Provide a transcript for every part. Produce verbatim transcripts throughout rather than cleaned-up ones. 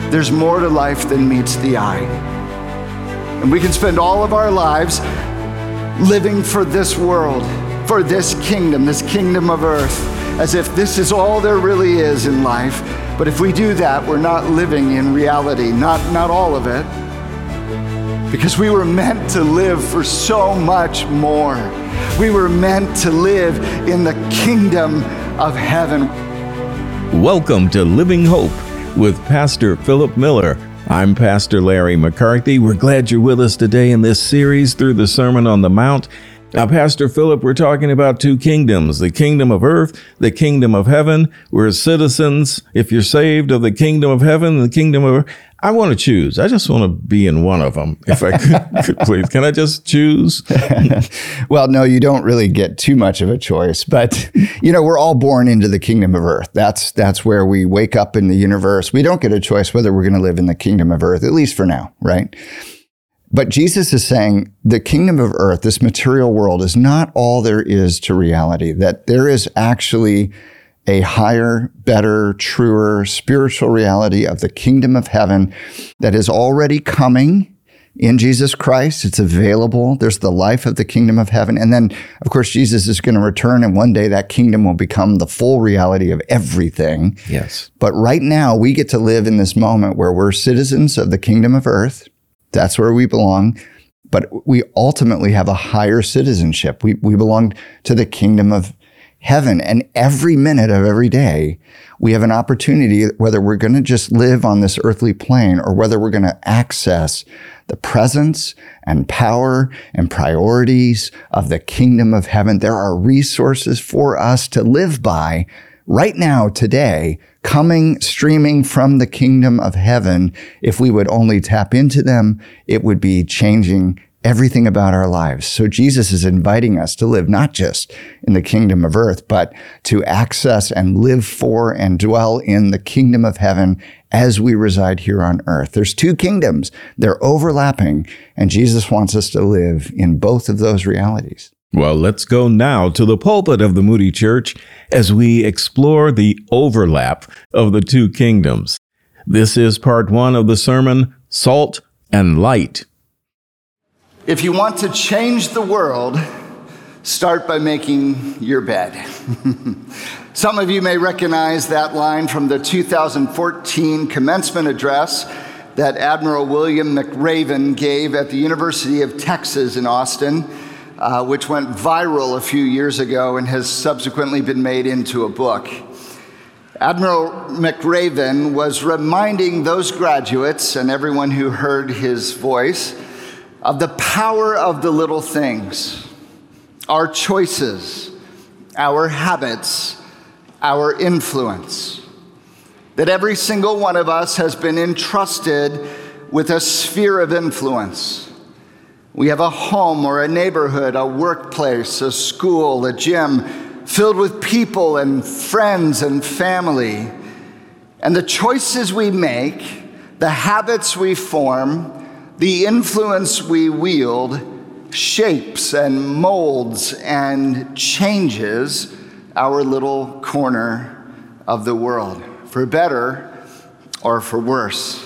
there's more to life than meets the eye. And we can spend all of our lives living for this world, for this kingdom, this kingdom of earth, as if this is all there really is in life. But if we do that, we're not living in reality, not, not all of it. Because we were meant to live for so much more. We were meant to live in the kingdom of heaven. Welcome to Living Hope with Pastor Philip Miller. I'm Pastor Larry McCarthy. We're glad you're with us today in this series through the Sermon on the Mount. Now, Pastor Philip, we're talking about two kingdoms, the kingdom of earth, the kingdom of heaven. We're citizens, if you're saved, of the kingdom of heaven, the kingdom of earth. I want to choose. I just want to be in one of them, if I could, could please. Can I just choose? Well, no, you don't really get too much of a choice. But, you know, we're all born into the kingdom of earth. That's that's where we wake up in the universe. We don't get a choice whether we're going to live in the kingdom of earth, at least for now, right? But Jesus is saying the kingdom of earth, this material world, is not all there is to reality, that there is actually a higher, better, truer spiritual reality of the kingdom of heaven that is already coming in Jesus Christ. It's available. There's the life of the kingdom of heaven. And then, of course, Jesus is going to return, and one day that kingdom will become the full reality of everything. Yes. But right now, we get to live in this moment where we're citizens of the kingdom of earth. That's where we belong. But we ultimately have a higher citizenship. We, we belong to the kingdom of heaven. And every minute of every day, we have an opportunity, whether we're going to just live on this earthly plane or whether we're going to access the presence and power and priorities of the kingdom of heaven. There are resources for us to live by right now, today, coming, streaming from the kingdom of heaven. If we would only tap into them, it would be changing everything about our lives. So Jesus is inviting us to live not just in the kingdom of earth, but to access and live for and dwell in the kingdom of heaven as we reside here on earth. There's two kingdoms. They're overlapping, and Jesus wants us to live in both of those realities. Well, let's go now to the pulpit of the Moody Church as we explore the overlap of the two kingdoms. This is part one of the sermon, Salt and Light. If you want to change the world, start by making your bed. Some of you may recognize that line from the two thousand fourteen commencement address that Admiral William McRaven gave at the University of Texas in Austin, uh, which went viral a few years ago and has subsequently been made into a book. Admiral McRaven was reminding those graduates and everyone who heard his voice of the power of the little things, our choices, our habits, our influence. That every single one of us has been entrusted with a sphere of influence. We have a home or a neighborhood, a workplace, a school, a gym, filled with people and friends and family. And the choices we make, the habits we form, the influence we wield shapes and molds and changes our little corner of the world, for better or for worse.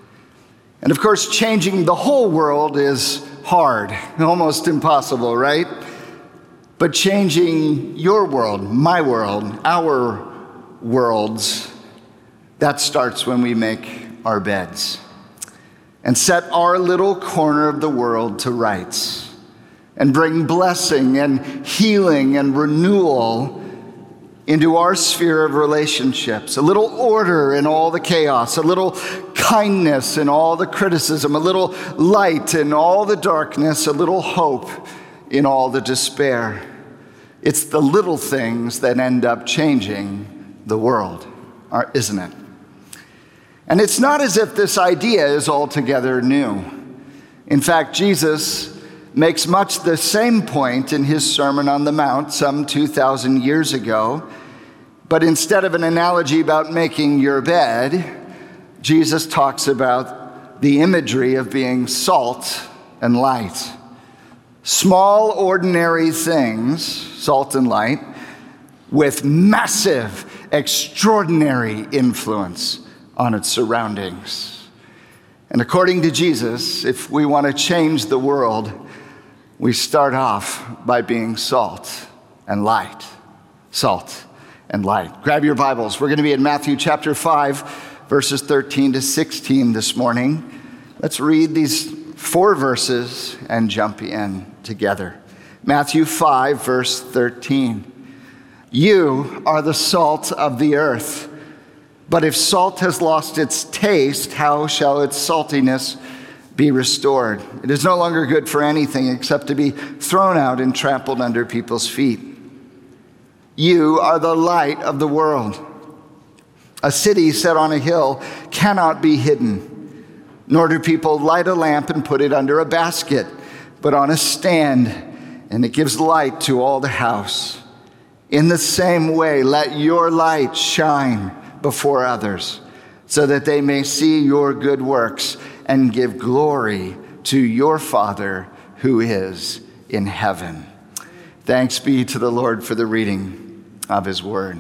And of course, changing the whole world is hard, almost impossible, right? But changing your world, my world, our worlds, that starts when we make our beds and set our little corner of the world to rights and bring blessing and healing and renewal into our sphere of relationships, a little order in all the chaos, a little kindness in all the criticism, a little light in all the darkness, a little hope in all the despair. It's the little things that end up changing the world, isn't it? And it's not as if this idea is altogether new. In fact, Jesus makes much the same point in his Sermon on the Mount some two thousand years ago. But instead of an analogy about making your bed, Jesus talks about the imagery of being salt and light. Small, ordinary things, salt and light, with massive, extraordinary influence on its surroundings. And according to Jesus, if we want to change the world, we start off by being salt and light. Salt and light. Grab your Bibles. We're going to be in Matthew chapter five, verses thirteen to sixteen this morning. Let's read these four verses and jump in together. Matthew five, verse thirteen. You are the salt of the earth. But if salt has lost its taste, how shall its saltiness be restored? It is no longer good for anything except to be thrown out and trampled under people's feet. You are the light of the world. A city set on a hill cannot be hidden, nor do people light a lamp and put it under a basket, but on a stand, and it gives light to all the house. In the same way, let your light shine before others, so that they may see your good works and give glory to your Father who is in heaven. Thanks be to the Lord for the reading of his word.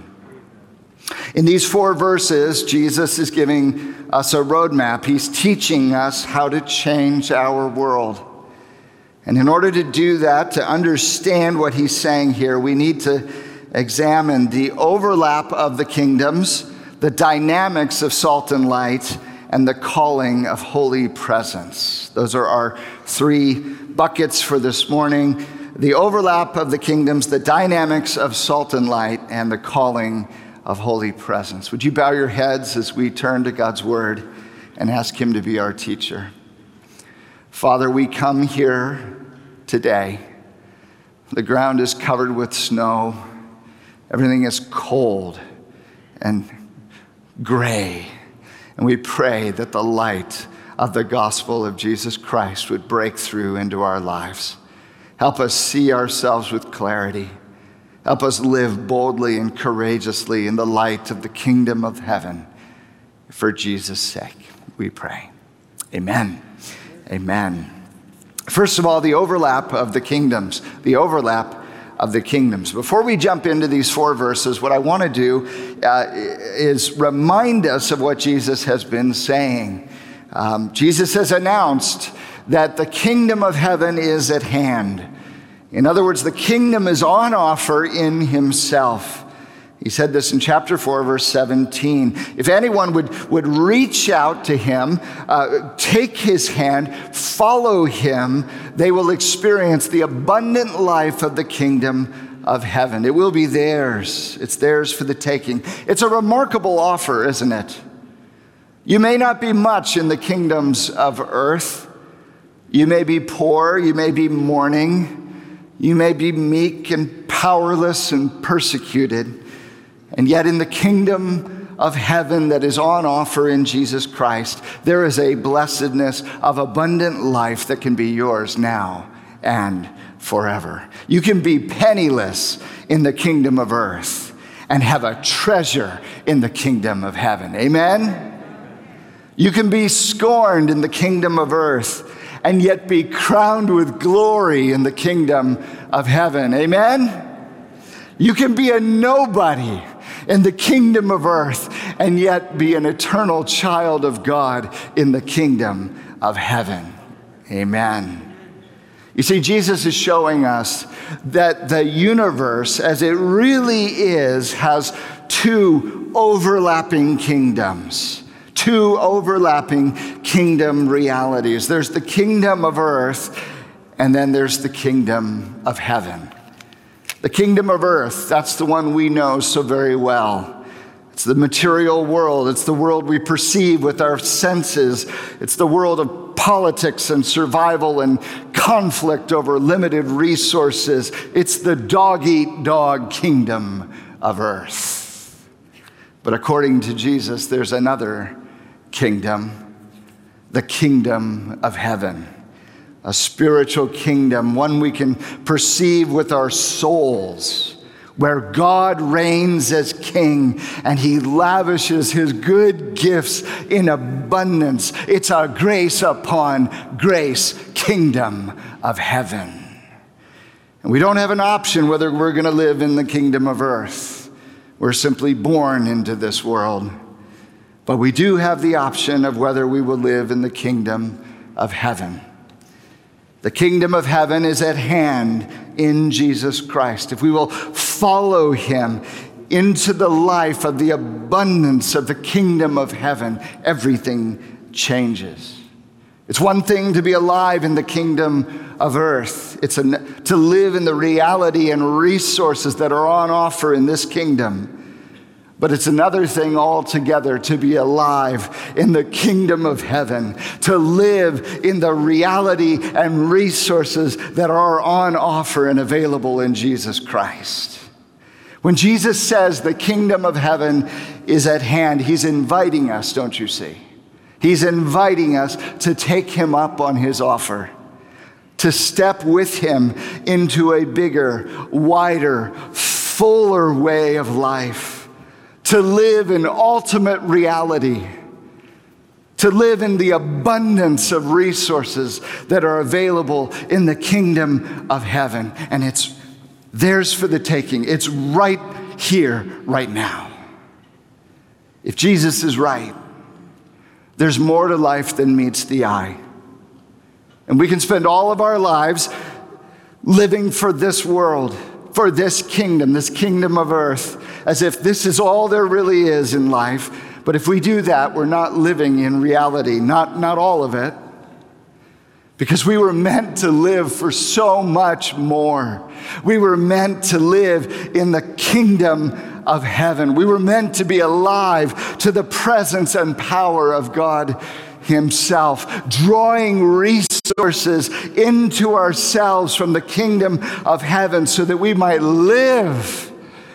In these four verses, Jesus is giving us a roadmap. He's teaching us how to change our world. And in order to do that, to understand what he's saying here, we need to examine the overlap of the kingdoms, the dynamics of salt and light, and the calling of holy presence. Those are our three buckets for this morning. The overlap of the kingdoms, the dynamics of salt and light, and the calling of holy presence. Would you bow your heads as we turn to God's word and ask him to be our teacher? Father, we come here today. The ground is covered with snow. Everything is cold and gray. And we pray that the light of the gospel of Jesus Christ would break through into our lives. Help us see ourselves with clarity. Help us live boldly and courageously in the light of the kingdom of heaven. For Jesus' sake, we pray. Amen. Amen. First of all, the overlap of the kingdoms. The overlap of the kingdoms. Before we jump into these four verses, what I want to do uh, is remind us of what Jesus has been saying. Um, Jesus has announced that the kingdom of heaven is at hand. In other words, the kingdom is on offer in himself. He said this in chapter four, verse seventeen. If anyone would, would reach out to him, uh, take his hand, follow him, they will experience the abundant life of the kingdom of heaven. It will be theirs. It's theirs for the taking. It's a remarkable offer, isn't it? You may not be much in the kingdoms of earth. You may be poor. You may be mourning. You may be meek and powerless and persecuted. And yet in the kingdom of heaven that is on offer in Jesus Christ, there is a blessedness of abundant life that can be yours now and forever. You can be penniless in the kingdom of earth and have a treasure in the kingdom of heaven. Amen? You can be scorned in the kingdom of earth and yet be crowned with glory in the kingdom of heaven. Amen? You can be a nobody in the kingdom of earth and yet be an eternal child of God in the kingdom of heaven. Amen. You see, Jesus is showing us that the universe, as it really is, has two overlapping kingdoms. Two overlapping kingdom realities. There's the kingdom of earth, and then there's the kingdom of heaven. The kingdom of earth, that's the one we know so very well. It's the material world. It's the world we perceive with our senses. It's the world of politics and survival and conflict over limited resources. It's the dog-eat-dog kingdom of earth. But according to Jesus, there's another kingdom, the kingdom of heaven. A spiritual kingdom, one we can perceive with our souls, where God reigns as king and he lavishes his good gifts in abundance. It's a grace upon grace kingdom of heaven. And we don't have an option whether we're going to live in the kingdom of earth. We're simply born into this world. But we do have the option of whether we will live in the kingdom of heaven. The kingdom of heaven is at hand in Jesus Christ. If we will follow him into the life of the abundance of the kingdom of heaven, everything changes. It's one thing to be alive in the kingdom of earth. It's a, to live in the reality and resources that are on offer in this kingdom. But it's another thing altogether to be alive in the kingdom of heaven, to live in the reality and resources that are on offer and available in Jesus Christ. When Jesus says the kingdom of heaven is at hand, he's inviting us, don't you see? He's inviting us to take him up on his offer, to step with him into a bigger, wider, fuller way of life, to live in ultimate reality, to live in the abundance of resources that are available in the kingdom of heaven. And it's theirs for the taking. It's right here, right now. If Jesus is right, there's more to life than meets the eye. And we can spend all of our lives living for this world, for this kingdom, this kingdom of earth, as if this is all there really is in life. But if we do that, we're not living in reality, not, not all of it. Because we were meant to live for so much more. We were meant to live in the kingdom of heaven. We were meant to be alive to the presence and power of God himself, drawing resources into ourselves from the kingdom of heaven so that we might live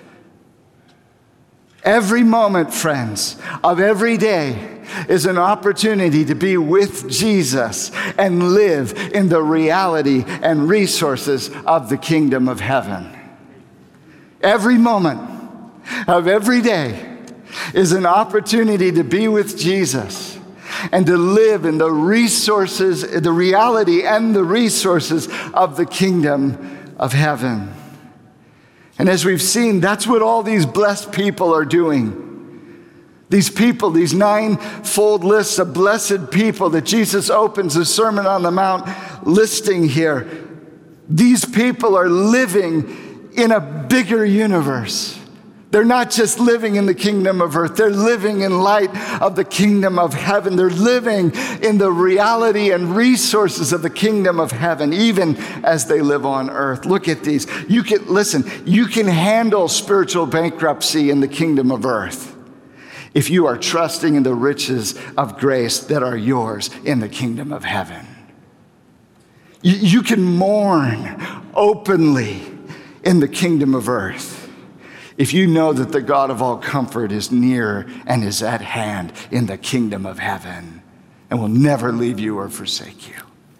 every moment, friends, of every day is an opportunity to be with Jesus and live in the reality and resources of the kingdom of heaven. Every moment of every day is an opportunity to be with Jesus and to live in the resources, the reality and the resources of the kingdom of heaven. And as we've seen, that's what all these blessed people are doing. These people, these nine-fold lists of blessed people that Jesus opens the Sermon on the Mount listing here, these people are living in a bigger universe. They're not just living in the kingdom of earth. They're living in light of the kingdom of heaven. They're living in the reality and resources of the kingdom of heaven, even as they live on earth. Look at these. You can, listen, you can handle spiritual bankruptcy in the kingdom of earth if you are trusting in the riches of grace that are yours in the kingdom of heaven. You, you can mourn openly in the kingdom of earth if you know that the God of all comfort is near and is at hand in the kingdom of heaven and will never leave you or forsake you.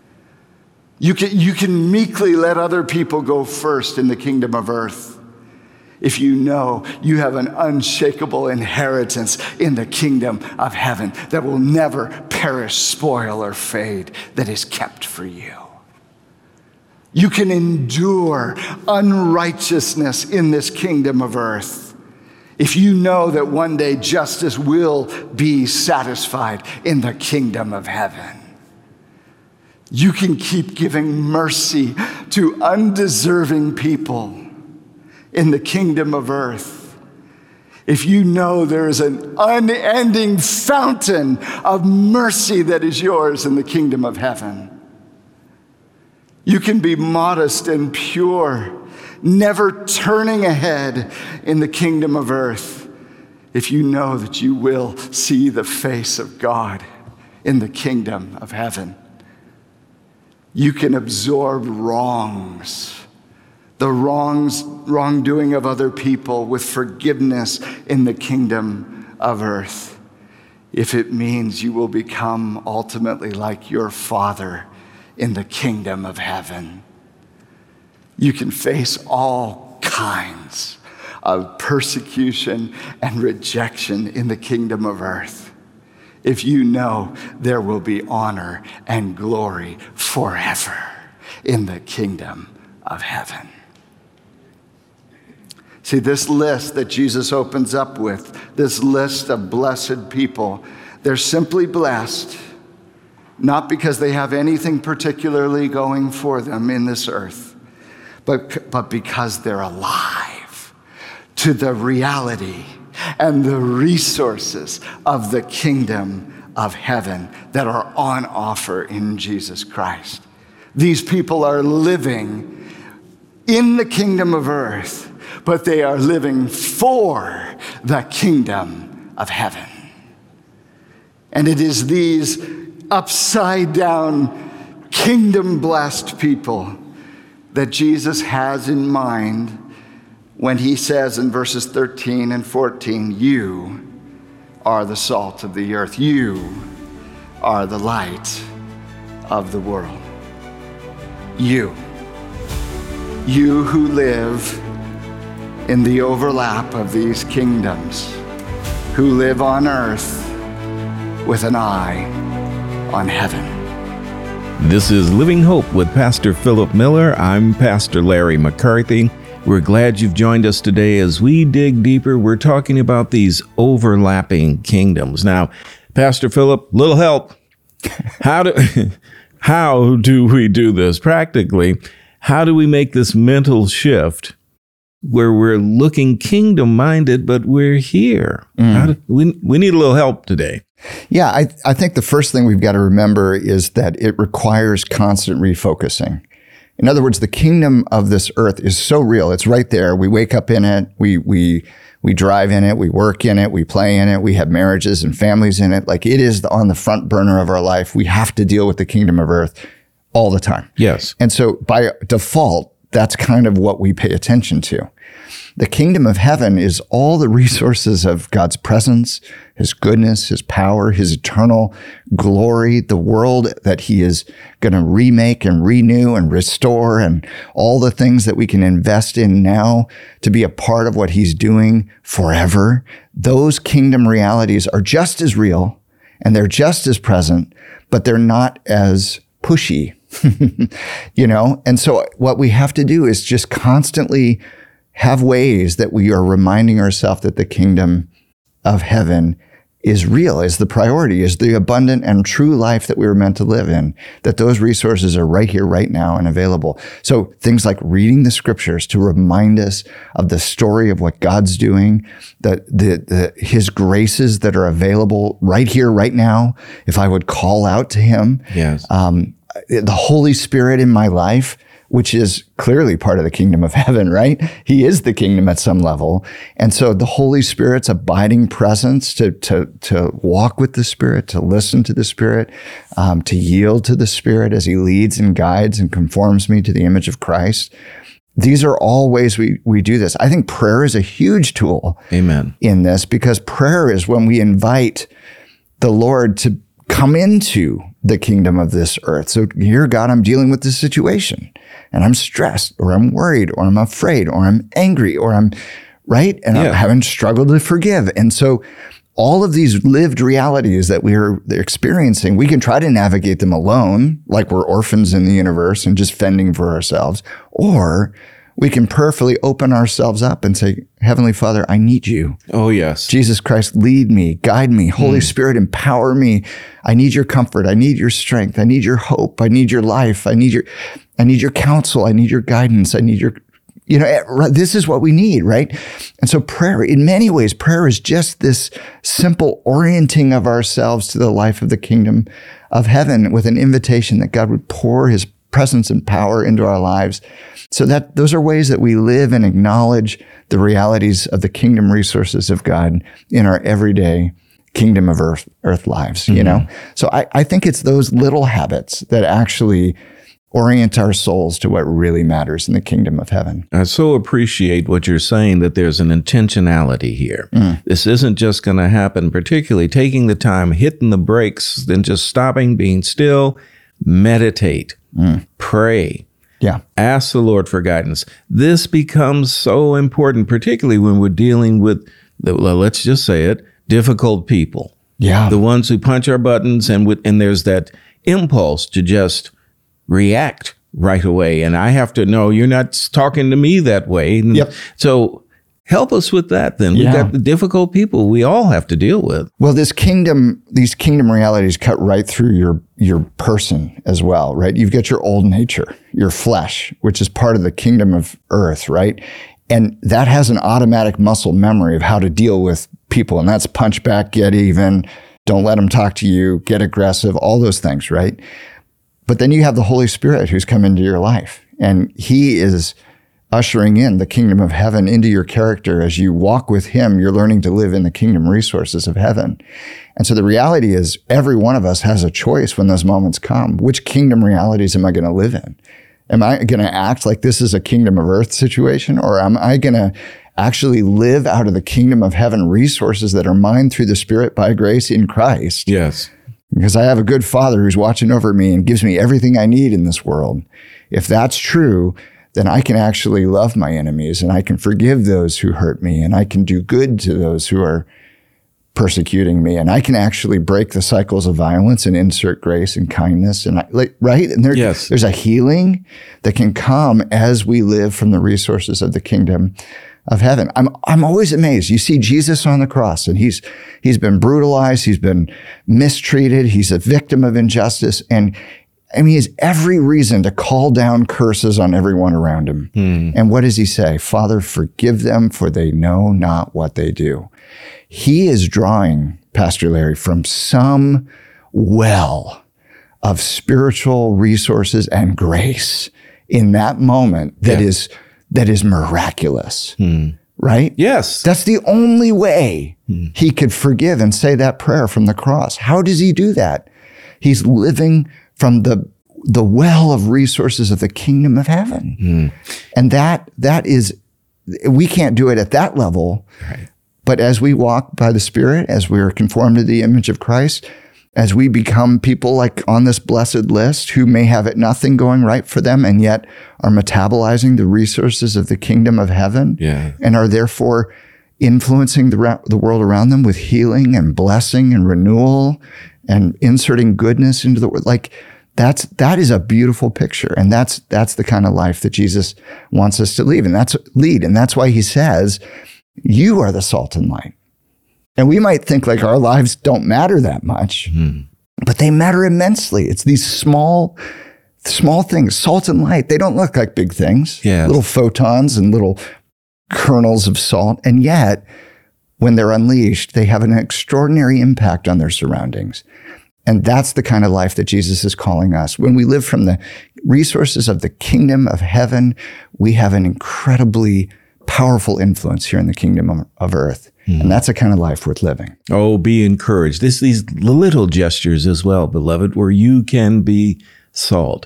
You can, you can meekly let other people go first in the kingdom of earth if you know you have an unshakable inheritance in the kingdom of heaven that will never perish, spoil, or fade, that is kept for you. You can endure unrighteousness in this kingdom of earth if you know that one day justice will be satisfied in the kingdom of heaven. You can keep giving mercy to undeserving people in the kingdom of earth if you know there is an unending fountain of mercy that is yours in the kingdom of heaven. You can be modest and pure, never turning ahead in the kingdom of earth if you know that you will see the face of God in the kingdom of heaven. You can absorb wrongs, the wrongs, wrongdoing of other people with forgiveness in the kingdom of earth if it means you will become ultimately like your Father in the kingdom of heaven. You can face all kinds of persecution and rejection in the kingdom of earth if you know there will be honor and glory forever in the kingdom of heaven. See, this list that Jesus opens up with, this list of blessed people, they're simply blessed, not because they have anything particularly going for them in this earth, but, but because they're alive to the reality and the resources of the kingdom of heaven that are on offer in Jesus Christ. These people are living in the kingdom of earth, but they are living for the kingdom of heaven. And it is these upside down, kingdom blessed people that Jesus has in mind when he says in verses thirteen and fourteen, you are the salt of the earth. You are the light of the world. You. You who live in the overlap of these kingdoms, who live on earth with an eye on heaven. This is Living Hope with Pastor Philip Miller. I'm Pastor Larry McCarthy. We're glad you've joined us today as we dig deeper. We're talking about these overlapping kingdoms. Now, Pastor Philip, little help. How do, how do we do this practically? How do we make this mental shift where we're looking kingdom-minded, but we're here? Mm. How do, we, we need a little help today. Yeah, I, I think the first thing we've got to remember is that it requires constant refocusing. In other words, the kingdom of this earth is so real. It's right there. We wake up in it. We we we drive in it. We work in it. We play in it. We have marriages and families in it. Like, it is on the front burner of our life. We have to deal with the kingdom of earth all the time. Yes. And so by default, that's kind of what we pay attention to. The kingdom of heaven is all the resources of God's presence, his goodness, his power, his eternal glory, the world that he is going to remake and renew and restore, and all the things that we can invest in now to be a part of what he's doing forever. Those kingdom realities are just as real and they're just as present, but they're not as pushy, you know? And so what we have to do is just constantly have ways that we are reminding ourselves that the kingdom of heaven is real, is the priority, is the abundant and true life that we were meant to live in, that those resources are right here, right now, and available. So things like reading the scriptures to remind us of the story of what God's doing, that the, the his graces that are available right here, right now, if I would call out to him. Yes. Um, the Holy Spirit in my life, which is clearly part of the kingdom of heaven, right? He is the kingdom at some level. And so the Holy Spirit's abiding presence to, to, to walk with the Spirit, to listen to the Spirit, um, to yield to the Spirit as he leads and guides and conforms me to the image of Christ. These are all ways we, we do this. I think prayer is a huge tool. Amen. In this, because prayer is when we invite the Lord to come into the kingdom of this earth. So here, God, I'm dealing with this situation and I'm stressed, or I'm worried, or I'm afraid, or I'm angry, or I'm right. And yeah. I'm having struggled to forgive. And so all of these lived realities that we're experiencing, we can try to navigate them alone, like we're orphans in the universe and just fending for ourselves, or we can prayerfully open ourselves up and say, Heavenly Father, I need you. Oh, yes. Jesus Christ, lead me, guide me. Holy mm. Spirit, empower me. I need your comfort. I need your strength. I need your hope. I need your life. I need your, I need your counsel. I need your guidance. I need your, you know, this is what we need, right? And so prayer, in many ways, prayer is just this simple orienting of ourselves to the life of the kingdom of heaven with an invitation that God would pour his presence and power into our lives. So that those are ways that we live and acknowledge the realities of the kingdom resources of God in our everyday kingdom of earth, earth lives, mm-hmm. you know? So I, I think it's those little habits that actually orient our souls to what really matters in the kingdom of heaven. I so appreciate what you're saying, that there's an intentionality here. Mm. This isn't just going to happen, particularly taking the time, hitting the brakes, then just stopping, being still, meditate, mm. pray. Yeah. Ask the Lord for guidance. This becomes so important, particularly when we're dealing with, the, well, let's just say it, difficult people. Yeah. The ones who punch our buttons, and with, and there's that impulse to just react right away. And I have to know you're not talking to me that way. Yep. So Help us with that then. Yeah. We've got the difficult people we all have to deal with. Well, this kingdom, these kingdom realities cut right through your your person as well, right? You've got your old nature, your flesh, which is part of the kingdom of earth, right? And that has an automatic muscle memory of how to deal with people. And that's punch back, get even, don't let them talk to you, get aggressive, all those things, right? But then you have the Holy Spirit who's come into your life, and he is ushering in the kingdom of heaven into your character. As you walk with him, you're learning to live in the kingdom resources of heaven. And so the reality is every one of us has a choice when those moments come. Which kingdom realities am I going to live in? Am I going to act like this is a kingdom of earth situation, or am I going to actually live out of the kingdom of heaven resources that are mine through the Spirit by grace in Christ? Yes. Because I have a good Father who's watching over me and gives me everything I need in this world. If that's true, then I can actually love my enemies, and I can forgive those who hurt me, and I can do good to those who are persecuting me, and I can actually break the cycles of violence and insert grace and kindness, and I, like, right? And there, yes. there's a healing that can come as we live from the resources of the kingdom of heaven. I'm I'm always amazed. You see Jesus on the cross, and he's he's been brutalized, he's been mistreated, he's a victim of injustice, and I mean, he has every reason to call down curses on everyone around him. Hmm. And what does he say? Father, forgive them, for they know not what they do. He is drawing, Pastor Larry, from some well of spiritual resources and grace in that moment that Yeah. is that is miraculous, Hmm. right? Yes. That's the only way Hmm. he could forgive and say that prayer from the cross. How does he do that? He's living from the the well of resources of the kingdom of heaven. Mm. And that that is, we can't do it at that level. Right. But as we walk by the Spirit, as we are conformed to the image of Christ, as we become people like on this blessed list who may have it nothing going right for them and yet are metabolizing the resources of the kingdom of heaven, Yeah. and are therefore influencing the, ra- the world around them with healing and blessing and renewal and inserting goodness into the world. Like that's, that is a beautiful picture. And that's, that's the kind of life that Jesus wants us to lead. And that's lead. And that's why he says, you are the salt and light. And we might think like our lives don't matter that much, Hmm. but they matter immensely. It's these small, small things, salt and light. They don't look like big things, Yes. little photons and little kernels of salt. And yet, when they're unleashed, they have an extraordinary impact on their surroundings. And that's the kind of life that Jesus is calling us. When we live from the resources of the kingdom of heaven, we have an incredibly powerful influence here in the kingdom of, of earth. Mm. And that's the kind of life worth living. Oh, be encouraged. This, these little gestures as well, beloved, where you can be salt.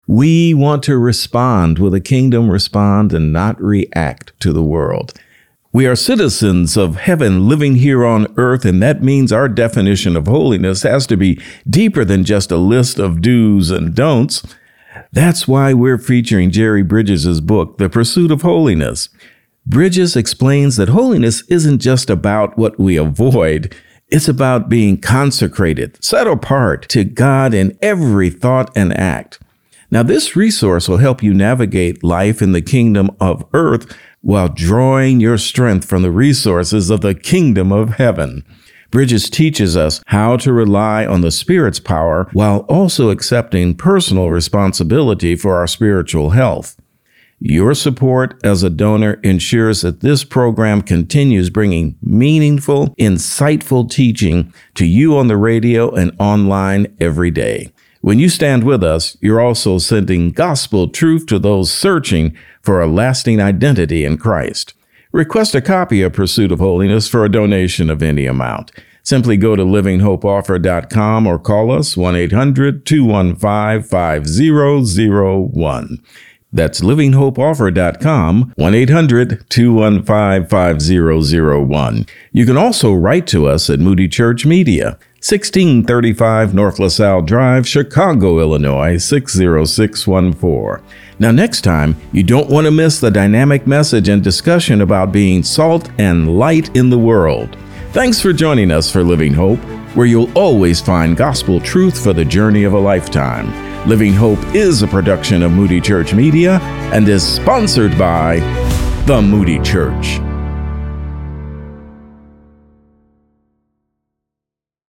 We want to respond with a kingdom respond and not react to the world. We are citizens of heaven living here on earth, and that means our definition of holiness has to be deeper than just a list of do's and don'ts. That's why we're featuring Jerry Bridges' book, The Pursuit of Holiness. Bridges explains that holiness isn't just about what we avoid. It's about being consecrated, set apart to God in every thought and act. Now, this resource will help you navigate life in the kingdom of earth while drawing your strength from the resources of the kingdom of heaven. Bridges teaches us how to rely on the Spirit's power while also accepting personal responsibility for our spiritual health. Your support as a donor ensures that this program continues bringing meaningful, insightful teaching to you on the radio and online every day. When you stand with us, you're also sending gospel truth to those searching for a lasting identity in Christ. Request a copy of Pursuit of Holiness for a donation of any amount. Simply go to living hope offer dot com or call us one eight hundred two one five five zero zero one. That's living hope offer dot com, one eight hundred two one five five zero zero one. You can also write to us at Moody Church Media, sixteen thirty-five North LaSalle Drive, Chicago, Illinois, six zero six one four. Now, next time, you don't want to miss the dynamic message and discussion about being salt and light in the world. Thanks for joining us for Living Hope, where you'll always find gospel truth for the journey of a lifetime. Living Hope is a production of Moody Church Media and is sponsored by the Moody Church.